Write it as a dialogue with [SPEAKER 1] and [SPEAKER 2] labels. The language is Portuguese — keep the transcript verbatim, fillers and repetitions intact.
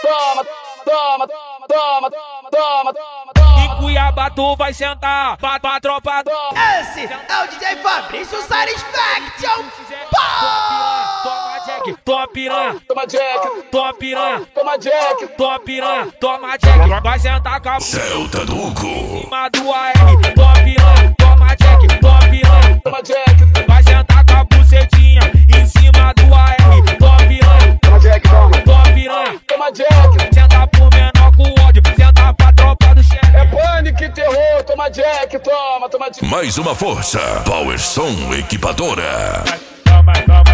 [SPEAKER 1] toma, toma, toma, toma, toma.
[SPEAKER 2] Em Cuiabá tu vai sentar, pra, pra tropa do...
[SPEAKER 3] Esse é o D J Fabrício Satisfaction.
[SPEAKER 2] Toma Jack, toma piranha,
[SPEAKER 1] Toma Jack,
[SPEAKER 2] toma piranha,
[SPEAKER 1] toma Jack,
[SPEAKER 2] toma piranha, toma Jack. Vai sentar com a
[SPEAKER 4] Celta do Hugo.
[SPEAKER 2] cima do A R, toma piranha, toma Jack, toma piranha,
[SPEAKER 1] toma Jack,
[SPEAKER 2] vai sentar com a bucetinha em cima do A R, toma piranha,
[SPEAKER 1] toma Jack, toma,
[SPEAKER 2] toma piranha,
[SPEAKER 1] toma Jack.
[SPEAKER 2] senta pro menor com ódio, senta pra tropa do chefe.
[SPEAKER 1] É pânico e terror, toma Jack, toma, toma Jack.
[SPEAKER 4] Mais uma força. Power Som Equipadora.
[SPEAKER 2] Toma, toma,